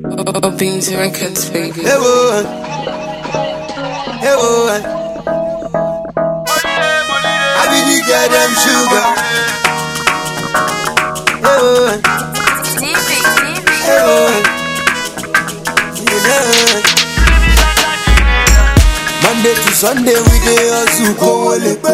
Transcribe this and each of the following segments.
Beans Records, baby. Hey boy, hey boy. I be the goddamn sugar. Hey boy, hey boy. Yeah. Monday to Sunday we dey hustle go lepe.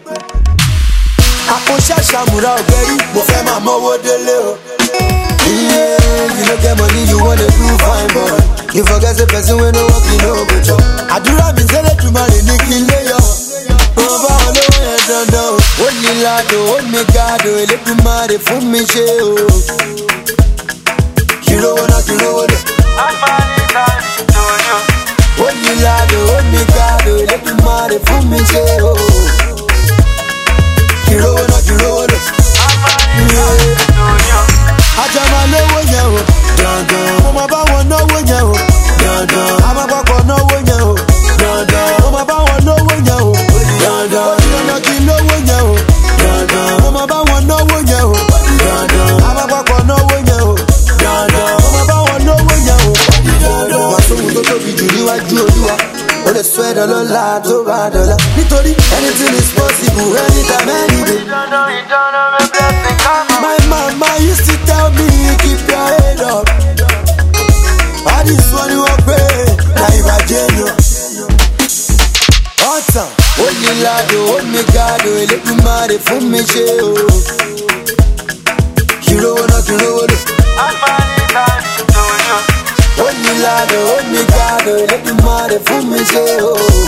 Àpòṣẹ́ ṣàmúra ọ̀gẹ́rì, mo fẹ́ máa mọ́wọ́ délé o. Yeah, you no get money, you wanna do fine, boy. You forget the person when no work, you know go chop. Àdúrà mi ṣẹlẹ̀ tún máa lè ní kí n lé yọ. Mo bá wọn lówó yẹn dandan o. Ó ní ládò, ó ní gàdò, Elédùmarè fún mi ṣe o. Kìrówó náà kìrówó lọ. Ó ní ládò, ó ní gàdò, Elédùmarè fún mi ṣe o. Kìrówó náà kìrówó lọ. Àjọ máa lówó yẹn o, dandan. Mo máa bá wọn náwó yẹn o, dandan. A máa papọ̀ náwó yẹn o, dandan. Mo máa bá wọn lówó yẹn o, dandan. Dandan kí n lówó yẹn o, dandan. Mo máa bá wọn náwó yẹn o, dandan. A máa papọ̀ náwó yẹn o, dandan. Mo máa bá wọn lówó yẹn o, dandan. Wàá sóhun tó tóbi jù níwájú Olúwa. O lè sọ ẹ̀dọ̀ lọ́la tó bá dọ̀la. Nítorí anything is possible anytime any day. My mama used to tell me, keep your head up. All this one you are pay, now you are genius. Awesome. Only lado, only gado, Elédùmarè fún mi ṣe o. Kìrówó náà kìrówó lọ. Only lado, only gado, Elédùmarè fún mi ṣe o.